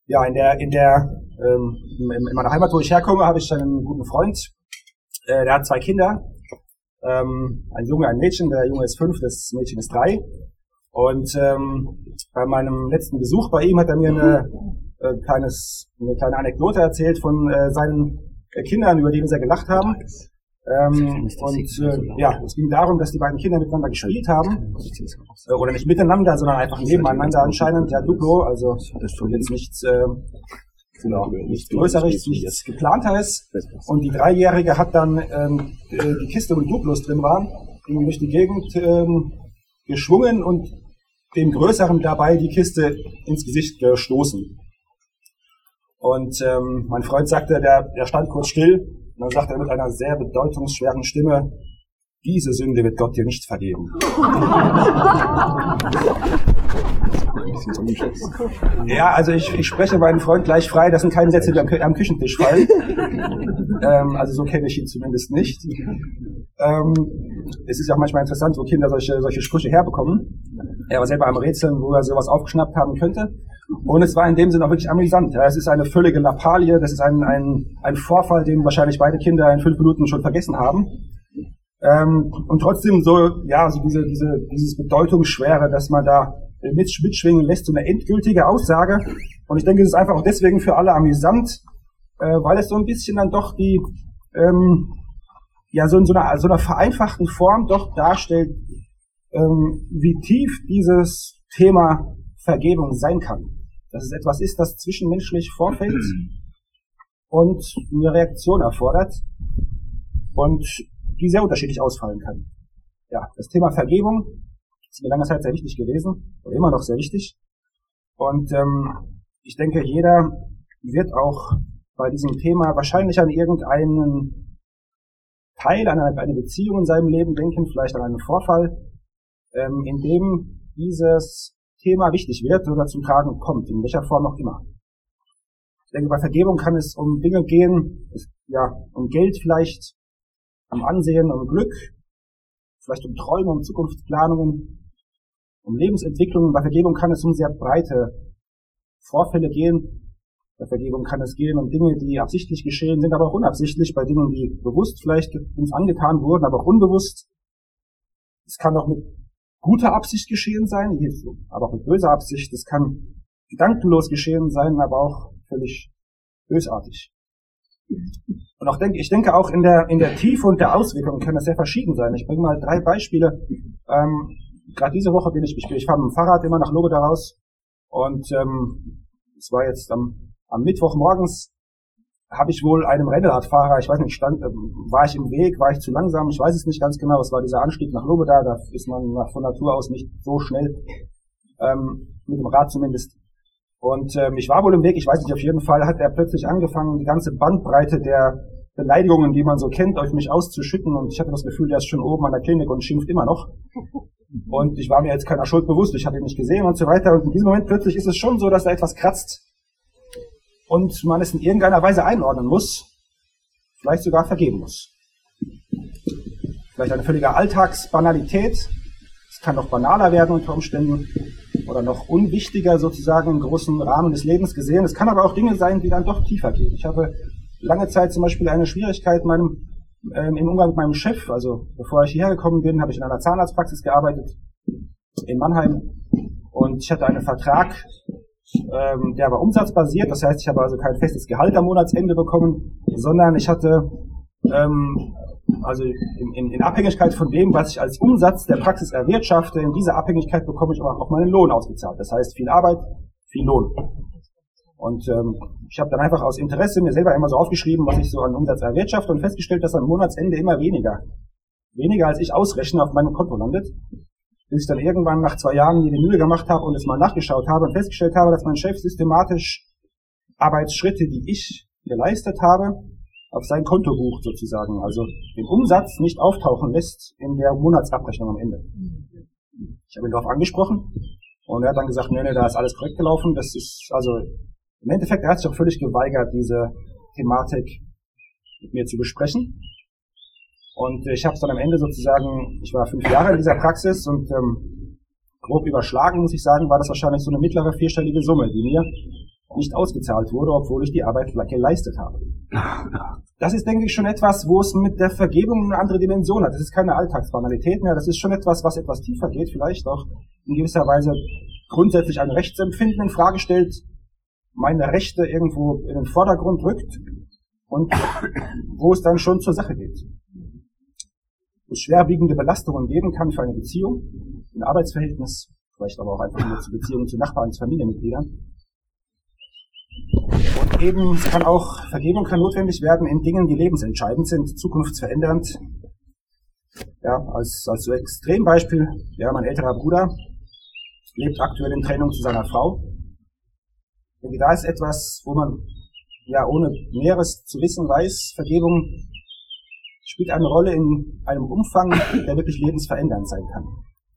Ja, in meiner Heimat, wo ich herkomme, habe ich einen guten Freund. Der hat 2 Kinder. Ein Junge, ein Mädchen. Der Junge ist 5, das Mädchen ist 3. Und bei meinem letzten Besuch bei ihm hat er mir eine kleine Anekdote erzählt von seinen Kindern, über die wir sehr gelacht haben. Es ging darum, dass die beiden Kinder miteinander gespielt haben, oder nicht miteinander, sondern einfach nebeneinander anscheinend, ja, Duplo, also das ist jetzt nichts Größeres, nichts Geplanteres. Und die 3-Jährige hat dann die Kiste, wo die Duplos drin waren, irgendwie durch die Gegend geschwungen und dem Größeren dabei die Kiste ins Gesicht gestoßen. Und mein Freund sagte, der stand kurz still. Und dann sagt er mit einer sehr bedeutungsschweren Stimme, diese Sünde wird Gott dir nicht vergeben. Ja, also ich spreche meinen Freund gleich frei, das sind keine Sätze, die am Küchentisch fallen. Also so kenne ich ihn zumindest nicht. Es ist ja auch manchmal interessant, wo Kinder solche Sprüche herbekommen. Er war selber am Rätseln, wo er sowas aufgeschnappt haben könnte. Und es war in dem Sinne auch wirklich amüsant. Ja, es ist eine völlige Lappalie, das ist ein Vorfall, den wahrscheinlich beide Kinder in 5 Minuten schon vergessen haben. Und trotzdem dieses Bedeutungsschwere, dass man da mitschwingen lässt, so eine endgültige Aussage. Und ich denke, es ist einfach auch deswegen für alle amüsant, weil es so ein bisschen dann doch die, so in so einer vereinfachten Form doch darstellt, wie tief dieses Thema Vergebung sein kann. Dass es etwas ist, das zwischenmenschlich vorfällt und eine Reaktion erfordert und die sehr unterschiedlich ausfallen kann. Ja, das Thema Vergebung ist mir lange Zeit sehr wichtig gewesen und immer noch sehr wichtig. Und ich denke, jeder wird auch bei diesem Thema wahrscheinlich an irgendeinen Teil, an eine Beziehung in seinem Leben denken, vielleicht an einen Vorfall, in dem dieses Thema wichtig wird oder zum Tragen kommt, in welcher Form auch immer. Ich denke, bei Vergebung kann es um Dinge gehen, um Geld vielleicht, um Ansehen, um Glück, vielleicht um Träume, um Zukunftsplanungen, um Lebensentwicklung. Bei Vergebung kann es um sehr breite Vorfälle gehen. Bei Vergebung kann es gehen um Dinge, die absichtlich geschehen sind, aber auch unabsichtlich, bei Dingen, die bewusst vielleicht uns angetan wurden, aber auch unbewusst. Es kann auch mit guter Absicht geschehen sein, aber auch mit böser Absicht. Es kann gedankenlos geschehen sein, aber auch völlig bösartig. Und auch ich denke auch in der Tiefe und der Auswirkung kann das sehr verschieden sein. Ich bringe mal 3 Beispiele. Gerade diese Woche ich fahre mit dem Fahrrad immer nach Lobeda raus und es war jetzt am Mittwoch morgens, habe ich wohl einem Rennradfahrer, ich weiß nicht, war ich im Weg, war ich zu langsam, ich weiß es nicht ganz genau, es war dieser Anstieg nach Lobeda, da ist man von Natur aus nicht so schnell, mit dem Rad zumindest. Und ich war wohl im Weg, ich weiß nicht, auf jeden Fall hat er plötzlich angefangen, die ganze Bandbreite der Beleidigungen, die man so kennt, auf mich auszuschütten und ich hatte das Gefühl, der ist schon oben an der Klinik und schimpft immer noch. Und ich war mir jetzt keiner Schuld bewusst, ich habe ihn nicht gesehen und so weiter. Und in diesem Moment plötzlich ist es schon so, dass da etwas kratzt und man es in irgendeiner Weise einordnen muss, vielleicht sogar vergeben muss. Vielleicht eine völlige Alltagsbanalität, es kann noch banaler werden unter Umständen oder noch unwichtiger sozusagen im großen Rahmen des Lebens gesehen. Es kann aber auch Dinge sein, die dann doch tiefer gehen. Ich habe lange Zeit zum Beispiel eine Schwierigkeit im Umgang mit meinem Chef. Also bevor ich hierher gekommen bin, habe ich in einer Zahnarztpraxis gearbeitet in Mannheim und ich hatte einen Vertrag, der war umsatzbasiert, das heißt, ich habe also kein festes Gehalt am Monatsende bekommen, sondern ich hatte also in Abhängigkeit von dem, was ich als Umsatz der Praxis erwirtschafte, in dieser Abhängigkeit bekomme ich auch meinen Lohn ausgezahlt. Das heißt, viel Arbeit, viel Lohn. Und ich habe dann einfach aus Interesse mir selber immer so aufgeschrieben, was ich so an Umsatz erwirtschafte und festgestellt, dass am Monatsende immer weniger als ich ausrechne auf meinem Konto landet. Bis ich dann irgendwann nach 2 Jahren mir die Mühe gemacht habe und es mal nachgeschaut habe und festgestellt habe, dass mein Chef systematisch Arbeitsschritte, die ich geleistet habe, auf sein Konto bucht sozusagen, also den Umsatz nicht auftauchen lässt in der Monatsabrechnung am Ende. Ich habe ihn darauf angesprochen und er hat dann gesagt, nee, da ist alles korrekt gelaufen. Das ist also im Endeffekt, er hat sich auch völlig geweigert, diese Thematik mit mir zu besprechen. Und ich habe es dann am Ende sozusagen, ich war 5 Jahre in dieser Praxis und grob überschlagen, muss ich sagen, war das wahrscheinlich so eine mittlere 4-stellige Summe, die mir nicht ausgezahlt wurde, obwohl ich die Arbeit geleistet habe. Das ist, denke ich, schon etwas, wo es mit der Vergebung eine andere Dimension hat. Das ist keine Alltagsbanalität mehr, das ist schon etwas, was etwas tiefer geht, vielleicht auch in gewisser Weise grundsätzlich ein Rechtsempfinden in Frage stellt, meine Rechte irgendwo in den Vordergrund rückt und wo es dann schon zur Sache geht. Wo es schwerwiegende Belastungen geben kann für eine Beziehung, ein Arbeitsverhältnis, vielleicht aber auch einfach nur zu Beziehungen zu Nachbarn, zu Familienmitgliedern. Und eben, Vergebung kann notwendig werden in Dingen, die lebensentscheidend sind, zukunftsverändernd. Ja, als so Extrembeispiel, ja, mein älterer Bruder lebt aktuell in Trennung zu seiner Frau. Ich denke, da ist etwas, wo man, ja, ohne Näheres zu wissen weiß, Vergebung spielt eine Rolle in einem Umfang, der wirklich lebensverändernd sein kann.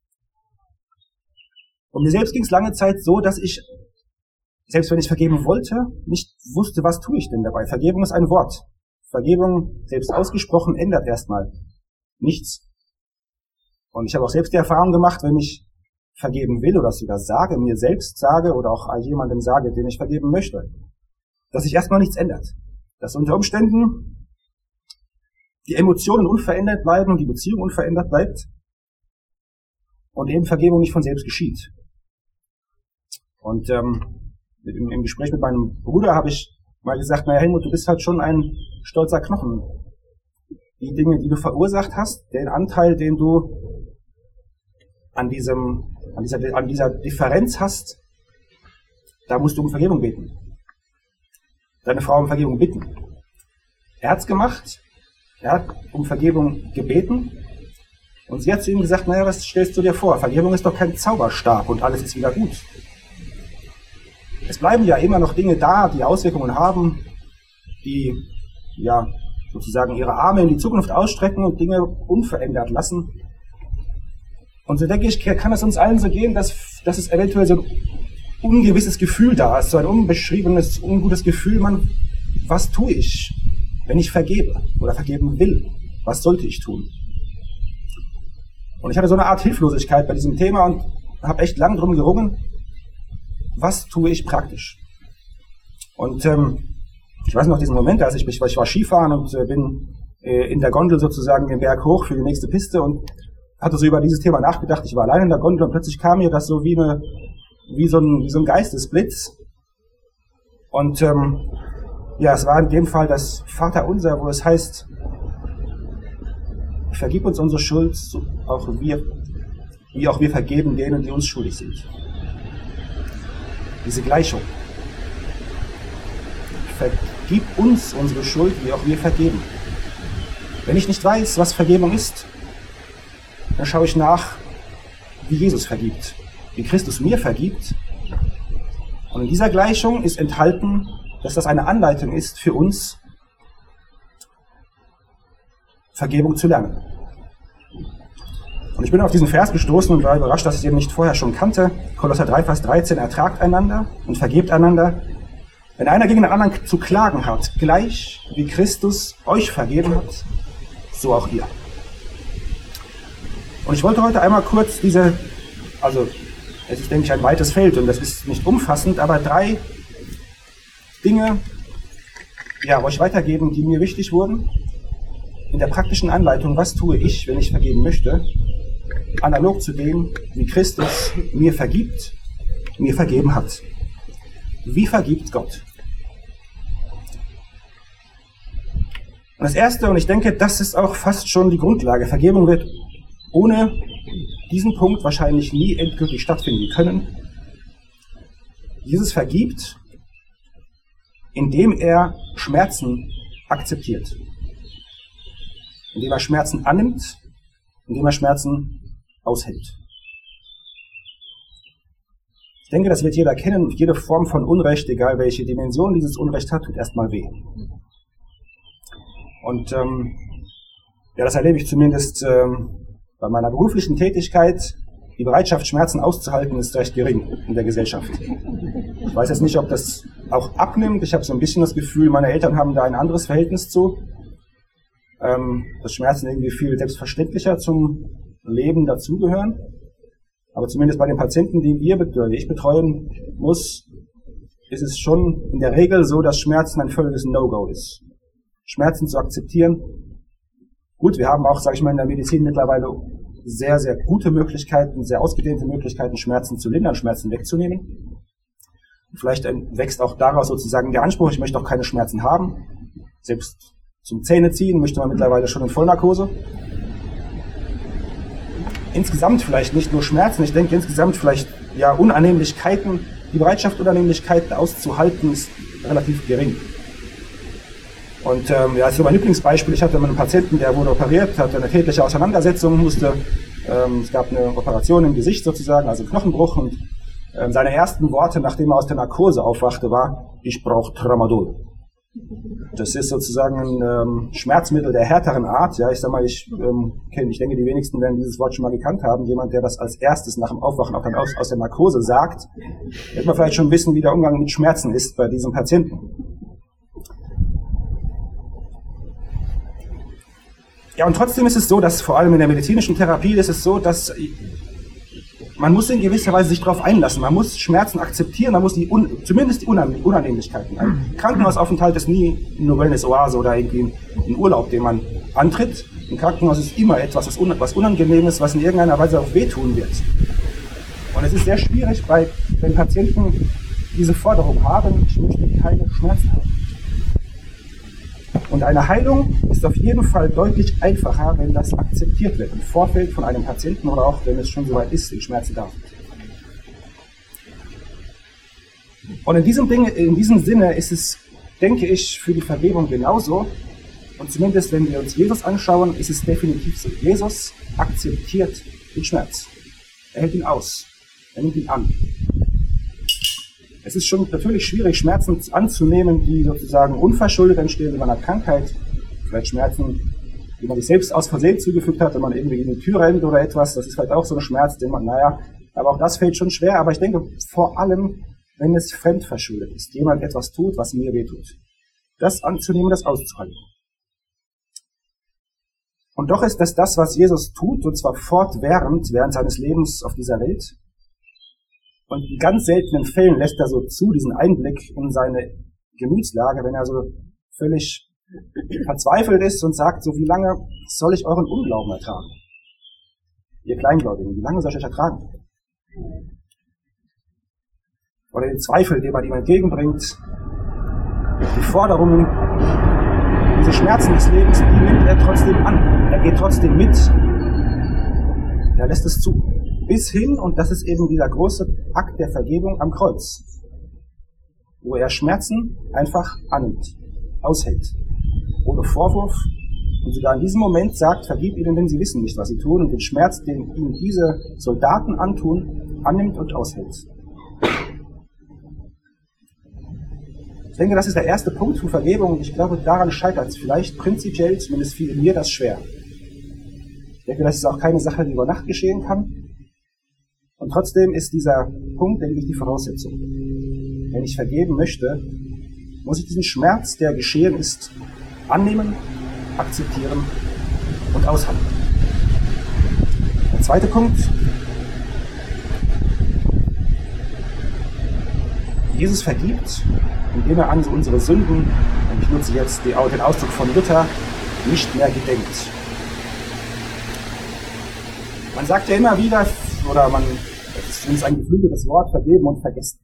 Und mir selbst ging es lange Zeit so, dass ich, selbst wenn ich vergeben wollte, nicht wusste, was tue ich denn dabei. Vergebung ist ein Wort. Vergebung, selbst ausgesprochen, ändert erstmal nichts. Und ich habe auch selbst die Erfahrung gemacht, wenn ich vergeben will oder sogar sage, mir selbst sage oder auch jemandem sage, den ich vergeben möchte, dass sich erstmal nichts ändert. Dass unter Umständen die Emotionen unverändert bleiben und die Beziehung unverändert bleibt und eben Vergebung nicht von selbst geschieht. Und im Gespräch mit meinem Bruder habe ich mal gesagt, naja Helmut, du bist halt schon ein stolzer Knochen. Die Dinge, die du verursacht hast, den Anteil, den du an dieser Differenz hast, da musst du um Vergebung beten. Deine Frau um Vergebung bitten. Er hat's gemacht, er hat um Vergebung gebeten und sie hat zu ihm gesagt, naja, was stellst du dir vor? Vergebung ist doch kein Zauberstab und alles ist wieder gut. Es bleiben ja immer noch Dinge da, die Auswirkungen haben, die ja sozusagen ihre Arme in die Zukunft ausstrecken und Dinge unverändert lassen. Und so denke ich, kann es uns allen so gehen, dass es eventuell so ein ungewisses Gefühl da ist, so ein unbeschriebenes, ungutes Gefühl, was tue ich, wenn ich vergebe oder vergeben will? Was sollte ich tun? Und ich hatte so eine Art Hilflosigkeit bei diesem Thema und habe echt lang drum gerungen, was tue ich praktisch? Und ich weiß noch diesen Moment, als ich war Skifahren und bin in der Gondel sozusagen den Berg hoch für die nächste Piste und hatte so über dieses Thema nachgedacht. Ich war allein in der Gondel und plötzlich kam mir das so wie so ein Geistesblitz. Und ja, es war in dem Fall das Vaterunser, wo es heißt, vergib uns unsere Schuld, so wie auch wir vergeben denen, die uns schuldig sind. Diese Gleichung. Vergib uns unsere Schuld, wie auch wir vergeben. Wenn ich nicht weiß, was Vergebung ist, dann schaue ich nach, wie Jesus vergibt, wie Christus mir vergibt. Und in dieser Gleichung ist enthalten, dass das eine Anleitung ist für uns, Vergebung zu lernen. Und ich bin auf diesen Vers gestoßen und war überrascht, dass ich den nicht vorher schon kannte. Kolosser 3, Vers 13, ertragt einander und vergebt einander. Wenn einer gegen den anderen zu klagen hat, gleich wie Christus euch vergeben hat, so auch ihr. Und ich wollte heute einmal kurz es ist, denke ich, ein weites Feld und das ist nicht umfassend, aber 3 Dinge, ja, euch weitergeben, die mir wichtig wurden. In der praktischen Anleitung, was tue ich, wenn ich vergeben möchte, analog zu dem, wie Christus mir vergibt, mir vergeben hat. Wie vergibt Gott? Und das Erste, und ich denke, das ist auch fast schon die Grundlage, Vergebung wird ohne diesen Punkt wahrscheinlich nie endgültig stattfinden können. Jesus vergibt, indem er Schmerzen akzeptiert. Indem er Schmerzen annimmt, indem er Schmerzen aushält. Ich denke, das wird jeder kennen. Jede Form von Unrecht, egal welche Dimension dieses Unrecht hat, tut erstmal weh. Und ja, das erlebe ich zumindest bei meiner beruflichen Tätigkeit. Die Bereitschaft, Schmerzen auszuhalten, ist recht gering in der Gesellschaft. Ich weiß jetzt nicht, ob das auch abnimmt. Ich habe so ein bisschen das Gefühl, meine Eltern haben da ein anderes Verhältnis zu. Dass Schmerzen irgendwie viel selbstverständlicher zum Leben dazugehören. Aber zumindest bei den Patienten, die ich betreuen muss, ist es schon in der Regel so, dass Schmerzen ein völliges No-Go ist. Schmerzen zu akzeptieren. Gut, wir haben auch, sage ich mal, in der Medizin mittlerweile sehr, sehr gute Möglichkeiten, sehr ausgedehnte Möglichkeiten, Schmerzen zu lindern, Schmerzen wegzunehmen. Vielleicht wächst auch daraus sozusagen der Anspruch, ich möchte auch keine Schmerzen haben. Selbst zum Zähneziehen möchte man mittlerweile schon in Vollnarkose. Insgesamt vielleicht nicht nur Schmerzen, ich denke insgesamt vielleicht ja Unannehmlichkeiten. Die Bereitschaft, Unannehmlichkeiten auszuhalten, ist relativ gering. Und das ist mein Lieblingsbeispiel. Ich hatte einen Patienten, der wurde operiert, hatte eine tätliche Auseinandersetzung, es gab eine Operation im Gesicht sozusagen, also Knochenbruch. Und seine ersten Worte, nachdem er aus der Narkose aufwachte, war: Ich brauche Tramadol. Das ist sozusagen ein Schmerzmittel der härteren Art. Ja, ich sag mal, ich denke, die wenigsten werden dieses Wort schon mal gekannt haben. Jemand, der das als erstes nach dem Aufwachen auch dann aus der Narkose sagt, wird man vielleicht schon wissen, wie der Umgang mit Schmerzen ist bei diesem Patienten. Ja, und trotzdem ist es so, dass vor allem in der medizinischen Therapie ist es so, dass man muss in gewisser Weise sich darauf einlassen. Man muss Schmerzen akzeptieren, man muss zumindest die Unannehmlichkeiten. Ein Krankenhausaufenthalt ist nie eine Wellness-Oase oder irgendwie ein Urlaub, den man antritt. Ein Krankenhaus ist immer etwas, was Unangenehmes, was in irgendeiner Weise auch wehtun wird. Und es ist sehr schwierig, wenn Patienten diese Forderung haben: Ich möchte keine Schmerzen haben. Und eine Heilung ist auf jeden Fall deutlich einfacher, wenn das akzeptiert wird, im Vorfeld von einem Patienten oder auch, wenn es schon soweit ist, die Schmerzen da sind. Und in diesem Sinne ist es, denke ich, für die Vergebung genauso. Und zumindest, wenn wir uns Jesus anschauen, ist es definitiv so. Jesus akzeptiert den Schmerz. Er hält ihn aus. Er nimmt ihn an. Es ist schon natürlich schwierig, Schmerzen anzunehmen, die sozusagen unverschuldet entstehen, wie bei einer Krankheit. Vielleicht Schmerzen, die man sich selbst aus Versehen zugefügt hat, wenn man irgendwie in die Tür rennt oder etwas. Das ist vielleicht auch so ein Schmerz, den man, aber auch das fällt schon schwer. Aber ich denke, vor allem, wenn es fremdverschuldet ist, jemand etwas tut, was mir wehtut. Das anzunehmen, das auszuhalten. Und doch ist das, was Jesus tut, und zwar während seines Lebens auf dieser Welt. Und in ganz seltenen Fällen lässt er so zu, diesen Einblick in seine Gemütslage, wenn er so völlig verzweifelt ist und sagt, so: Wie lange soll ich euren Unglauben ertragen? Ihr Kleingläubigen, wie lange soll ich euch ertragen? Oder den Zweifel, den man ihm entgegenbringt, die Forderungen, diese Schmerzen des Lebens, die nimmt er trotzdem an. Er geht trotzdem mit. Er lässt es zu. Bis hin, und das ist eben dieser große Akt der Vergebung am Kreuz, wo er Schmerzen einfach annimmt, aushält, ohne Vorwurf, und sogar in diesem Moment sagt: Vergib ihnen, denn sie wissen nicht, was sie tun, und den Schmerz, den ihnen diese Soldaten antun, annimmt und aushält. Ich denke, das ist der erste Punkt für Vergebung, und ich glaube, daran scheitert es vielleicht prinzipiell, zumindest fiel mir das schwer. Ich denke, das ist auch keine Sache, die über Nacht geschehen kann. Und trotzdem ist dieser Punkt, denke ich, die Voraussetzung. Wenn ich vergeben möchte, muss ich diesen Schmerz, der geschehen ist, annehmen, akzeptieren und aushalten. Der zweite Punkt: Jesus vergibt, indem er an unsere Sünden, und ich nutze jetzt den Ausdruck von Luther, nicht mehr gedenkt. Man sagt ja immer wieder, das ist zumindest ein geflügeltes Wort, vergeben und vergessen.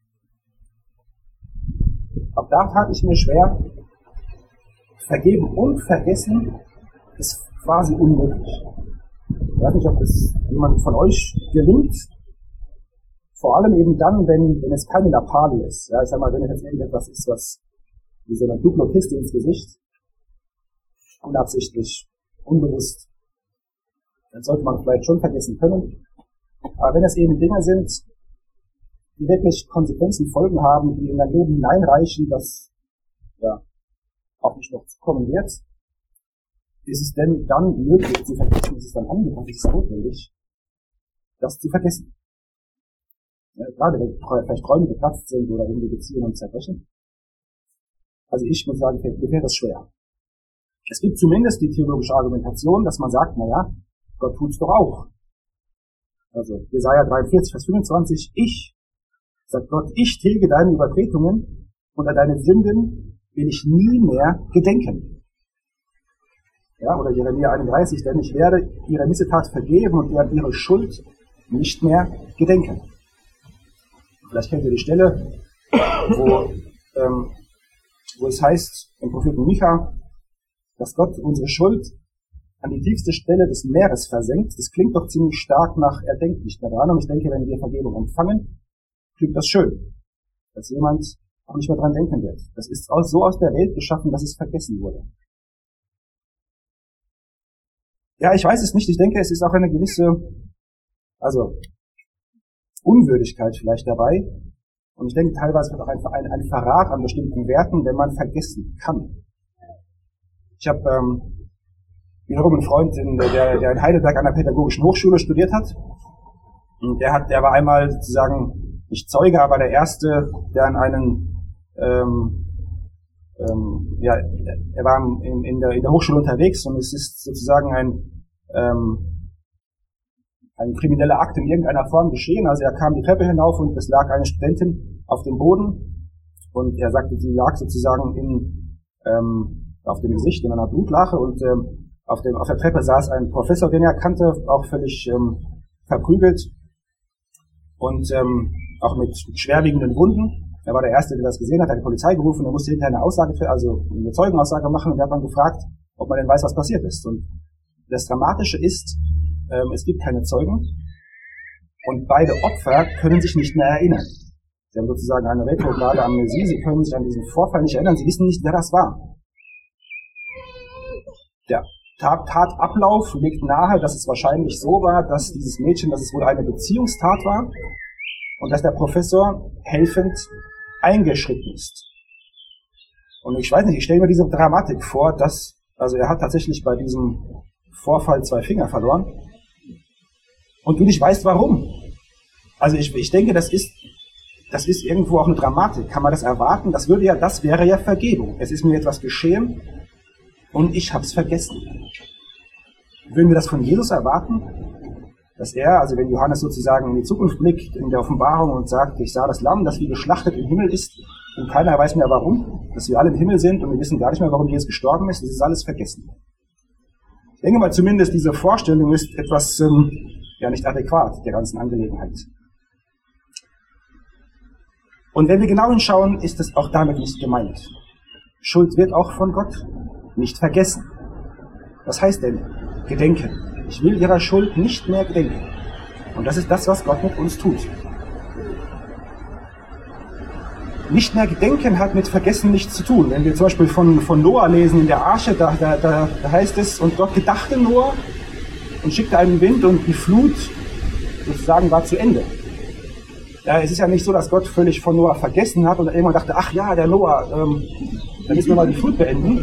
Auch da tat ich mir schwer. Vergeben und vergessen ist quasi unmöglich. Ich weiß nicht, ob das jemand von euch gelingt. Vor allem eben dann, wenn es keine Lappalie ist. Ja, ich sag mal, wenn es jetzt irgendetwas ist, was wie so eine Duplokiste ins Gesicht, unabsichtlich, unbewusst, dann sollte man vielleicht schon vergessen können. Aber wenn es eben Dinge sind, die wirklich Konsequenzen, Folgen haben, die in dein Leben hineinreichen, das auch nicht noch zukommen wird, ist es denn dann möglich zu vergessen, ist es dann angebracht, ist es notwendig, das zu vergessen. Ja, gerade wenn vielleicht Träume geplatzt sind oder irgendwie Beziehungen zerbrechen. Also ich muss sagen, mir fällt das schwer. Es gibt zumindest die theologische Argumentation, dass man sagt, Gott tut's doch auch. Also Jesaja 43, Vers 25, ich sagt Gott, ich tilge deine Übertretungen und an deine Sünden will ich nie mehr gedenken. Ja, oder Jeremia 31, denn ich werde ihre Missetat vergeben und werde ihre Schuld nicht mehr gedenken. Vielleicht kennt ihr die Stelle, wo es heißt im Propheten Micha, dass Gott unsere Schuld an die tiefste Stelle des Meeres versenkt. Das klingt doch ziemlich stark nach, er denkt nicht mehr dran. Und ich denke, wenn wir Vergebung empfangen, klingt das schön, dass jemand auch nicht mehr dran denken wird. Das ist so aus der Welt geschaffen, dass es vergessen wurde. Ja, ich weiß es nicht. Ich denke, es ist auch eine gewisse, Unwürdigkeit vielleicht dabei. Und ich denke, teilweise wird auch ein Verrat an bestimmten Werten, wenn man vergessen kann. Ich habe wiederum einen Freund, der in Heidelberg an der Pädagogischen Hochschule studiert hat. Und der war einmal sozusagen nicht Zeuge, aber der Erste, der an er war in der Hochschule unterwegs und es ist sozusagen ein krimineller Akt in irgendeiner Form geschehen. Also er kam die Treppe hinauf und es lag eine Studentin auf dem Boden und er sagte, sie lag sozusagen auf dem Gesicht in einer Blutlache und auf der Treppe saß ein Professor, den er kannte, auch völlig verprügelt und auch mit schwerwiegenden Wunden. Er war der Erste, der das gesehen hat, hat die Polizei gerufen, er musste hinterher eine Zeugenaussage machen und er hat dann gefragt, ob man denn weiß, was passiert ist. Und das Dramatische ist, es gibt keine Zeugen und beide Opfer können sich nicht mehr erinnern. Sie haben sozusagen eine retrograde Amnesie, sie können sich an diesen Vorfall nicht erinnern, sie wissen nicht, wer das war. Der Tatablauf legt nahe, dass es wahrscheinlich so war, dass dieses Mädchen, dass es wohl eine Beziehungstat war und dass der Professor helfend eingeschritten ist. Und ich weiß nicht, ich stelle mir diese Dramatik vor, er hat tatsächlich bei diesem Vorfall 2 Finger verloren und du nicht weißt warum. Also ich denke, das ist irgendwo auch eine Dramatik. Kann man das erwarten? Das wäre ja Vergebung. Es ist mir etwas geschehen und ich habe es vergessen. Würden wir das von Jesus erwarten? Dass er, also wenn Johannes sozusagen in die Zukunft blickt, in der Offenbarung und sagt, ich sah das Lamm, das wie geschlachtet im Himmel ist und keiner weiß mehr warum, dass wir alle im Himmel sind und wir wissen gar nicht mehr, warum Jesus gestorben ist, das ist alles vergessen. Ich denke mal zumindest, diese Vorstellung ist etwas nicht adäquat der ganzen Angelegenheit. Und wenn wir genau hinschauen, ist es auch damit nicht gemeint. Schuld wird auch von Gott nicht vergessen. Was heißt denn gedenken? Ich will ihrer Schuld nicht mehr gedenken. Und das ist das, was Gott mit uns tut. Nicht mehr gedenken hat mit Vergessen nichts zu tun. Wenn wir zum Beispiel von Noah lesen in der Arche, da heißt es, und Gott gedachte Noah und schickte einen Wind und die Flut sozusagen war zu Ende. Ja, es ist ja nicht so, dass Gott völlig von Noah vergessen hat und irgendwann dachte, ach ja, der Noah, dann müssen wir mal die Flut beenden.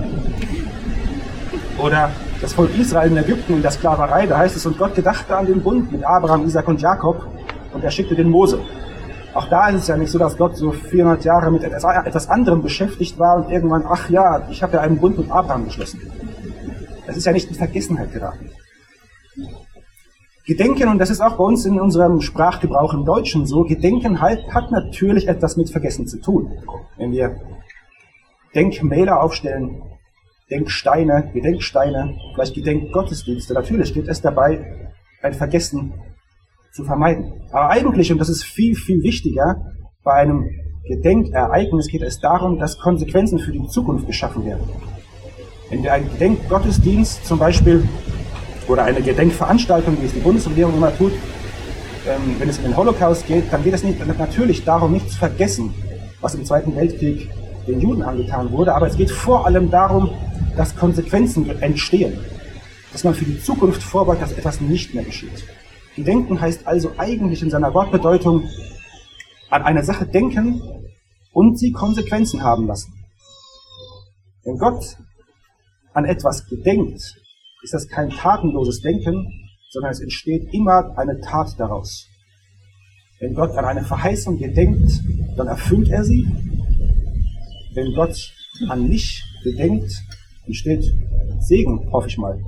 Oder das Volk Israel in Ägypten in der Sklaverei, da heißt es, und Gott gedachte an den Bund mit Abraham, Isaac und Jakob und er schickte den Mose. Auch da ist es ja nicht so, dass Gott so 400 Jahre mit etwas anderem beschäftigt war und irgendwann, ach ja, ich habe ja einen Bund mit Abraham geschlossen. Das ist ja nicht in Vergessenheit geraten. Gedenken, und das ist auch bei uns in unserem Sprachgebrauch im Deutschen so, Gedenken hat natürlich etwas mit Vergessen zu tun. Wenn wir Denkmäler aufstellen, Gedenksteine, vielleicht Gedenkgottesdienste, natürlich geht es dabei, ein Vergessen zu vermeiden. Aber eigentlich, und das ist viel, viel wichtiger, bei einem Gedenkereignis geht es darum, dass Konsequenzen für die Zukunft geschaffen werden. Wenn wir einen Gedenkgottesdienst zum Beispiel oder eine Gedenkveranstaltung, wie es die Bundesregierung immer tut, wenn es um den Holocaust geht, dann geht es natürlich darum, nicht zu vergessen, was im Zweiten Weltkrieg den Juden angetan wurde, aber es geht vor allem darum, dass Konsequenzen entstehen, dass man für die Zukunft vorbeugt, dass etwas nicht mehr geschieht. Gedenken heißt also eigentlich in seiner Wortbedeutung an eine Sache denken und sie Konsequenzen haben lassen. Wenn Gott an etwas gedenkt, ist das kein tatenloses Denken, sondern es entsteht immer eine Tat daraus. Wenn Gott an eine Verheißung gedenkt, dann erfüllt er sie. Wenn Gott an mich gedenkt, entsteht Segen, hoffe ich mal.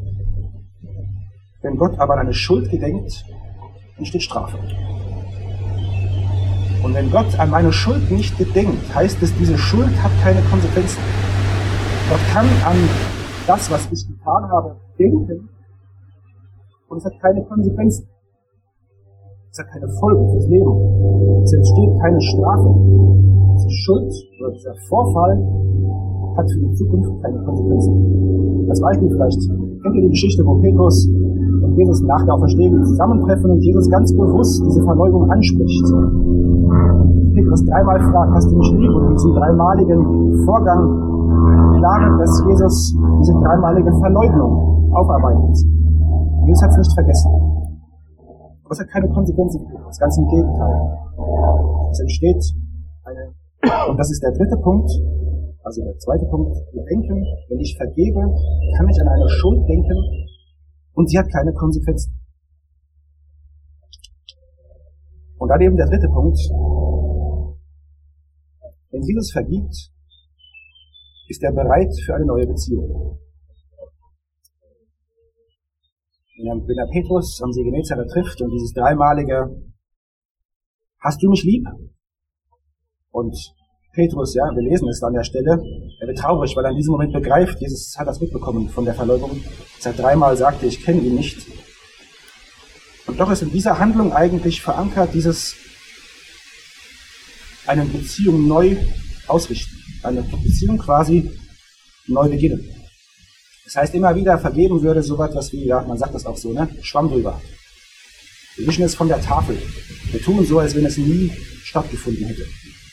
Wenn Gott aber an eine Schuld gedenkt, entsteht Strafe. Und wenn Gott an meine Schuld nicht gedenkt, heißt es, diese Schuld hat keine Konsequenzen. Gott kann an das, was ich getan habe, denken, und es hat keine Konsequenzen. Es hat keine Folgen fürs Leben. Es entsteht keine Strafe. Diese Schuld oder dieser Vorfall hat für die Zukunft keine Konsequenzen. Als Beispiel vielleicht, kennt ihr die Geschichte, wo Petrus und Jesus nach der Auferstehung zusammentreffen und Jesus ganz bewusst diese Verleugnung anspricht. Petrus dreimal fragt, hast du mich lieb? Und in diesem dreimaligen Vorgang klar wird, dass Jesus diese dreimalige Verleugnung aufarbeitet. Jesus hat es nicht vergessen. Aber es hat keine Konsequenzen für Petrus, ganz im Gegenteil. Es entsteht und das ist der dritte Punkt, also der zweite Punkt, wir denken, wenn ich vergebe, kann ich an eine Schuld denken und sie hat keine Konsequenzen. Und dann eben der dritte Punkt, wenn Jesus vergibt, ist er bereit für eine neue Beziehung. Wenn er Petrus am See Genezareth trifft und dieses dreimalige Hast du mich lieb? Und Petrus, ja, wir lesen es an der Stelle, er wird traurig, weil er in diesem Moment begreift, Jesus hat das mitbekommen von der Verleugnung, dass er dreimal sagte, ich kenne ihn nicht. Und doch ist in dieser Handlung eigentlich verankert eine Beziehung neu ausrichten, eine Beziehung quasi neu beginnen. Das heißt, immer wieder vergeben würde so etwas wie, ja, man sagt das auch so, ne, Schwamm drüber. Wir wischen es von der Tafel. Wir tun so, als wenn es nie stattgefunden hätte.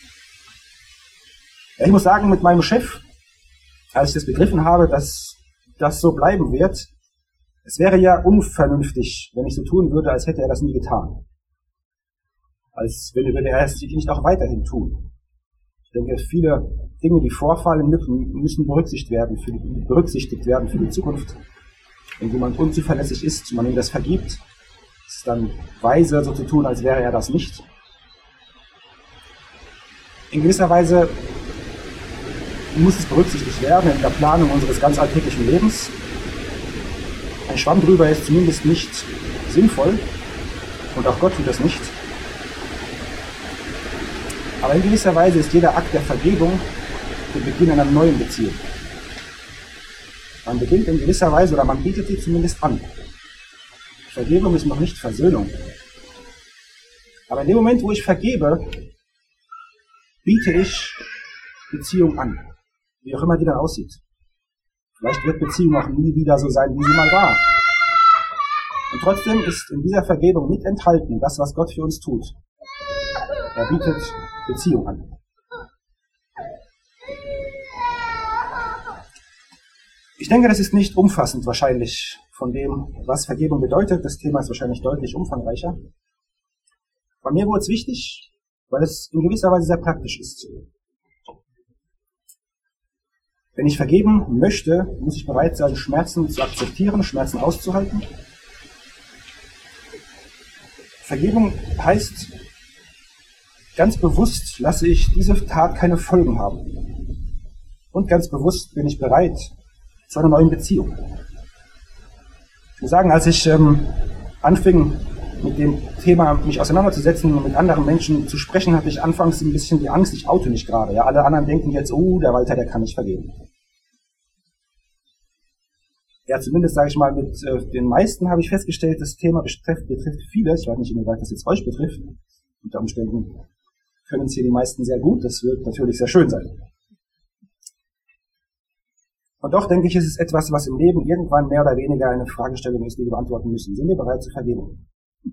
Ja, ich muss sagen, mit meinem Chef, als ich das begriffen habe, dass das so bleiben wird, es wäre ja unvernünftig, wenn ich so tun würde, als hätte er das nie getan. Als würde er es nicht auch weiterhin tun. Ich denke, viele Dinge, die vorfallen, müssen berücksichtigt werden für die Zukunft. Wenn jemand unzuverlässig ist und man ihm das vergibt, ist es dann weise, so zu tun, als wäre er das nicht. In gewisser Weise muss es berücksichtigt werden in der Planung unseres ganz alltäglichen Lebens. Ein Schwamm drüber ist zumindest nicht sinnvoll und auch Gott tut das nicht. Aber in gewisser Weise ist jeder Akt der Vergebung der Beginn einer neuen Beziehung. Man beginnt in gewisser Weise oder man bietet sie zumindest an. Vergebung ist noch nicht Versöhnung. Aber in dem Moment, wo ich vergebe, biete ich Beziehung an. Wie auch immer die dann aussieht. Vielleicht wird Beziehung auch nie wieder so sein, wie sie mal war. Und trotzdem ist in dieser Vergebung mit enthalten, das, was Gott für uns tut. Er bietet Beziehung an. Ich denke, das ist nicht umfassend wahrscheinlich von dem, was Vergebung bedeutet. Das Thema ist wahrscheinlich deutlich umfangreicher. Bei mir wurde es wichtig, weil es in gewisser Weise sehr praktisch ist. Wenn ich vergeben möchte, muss ich bereit sein, Schmerzen zu akzeptieren, Schmerzen auszuhalten. Vergebung heißt, ganz bewusst lasse ich diese Tat keine Folgen haben. Und ganz bewusst bin ich bereit zu einer neuen Beziehung. Ich muss sagen, als ich anfing, mit dem Thema mich auseinanderzusetzen und mit anderen Menschen zu sprechen, hatte ich anfangs ein bisschen die Angst, ich oute mich gerade. Ja, alle anderen denken jetzt, oh, der Walter, der kann nicht vergeben. Ja, zumindest sage ich mal, mit den meisten habe ich festgestellt, das Thema betrifft vieles. Ich weiß nicht, inwieweit das jetzt euch betrifft. Unter Umständen können es hier die meisten sehr gut. Das wird natürlich sehr schön sein. Und doch denke ich, ist es etwas, was im Leben irgendwann mehr oder weniger eine Fragestellung ist, die wir beantworten müssen. Sind wir bereit zu vergeben?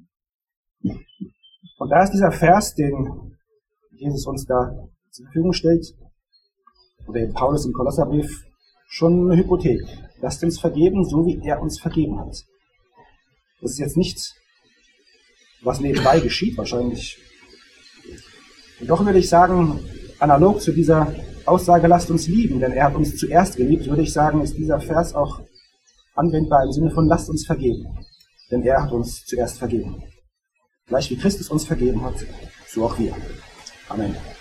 Und da ist dieser Vers, den Jesus uns da zur Verfügung stellt, oder den Paulus im Kolosserbrief, schon eine Hypothek. Lasst uns vergeben, so wie er uns vergeben hat. Das ist jetzt nichts, was nebenbei geschieht, wahrscheinlich. Und doch würde ich sagen, analog zu dieser Aussage, lasst uns lieben, denn er hat uns zuerst geliebt, würde ich sagen, ist dieser Vers auch anwendbar im Sinne von lasst uns vergeben, denn er hat uns zuerst vergeben. Gleich wie Christus uns vergeben hat, so auch wir. Amen.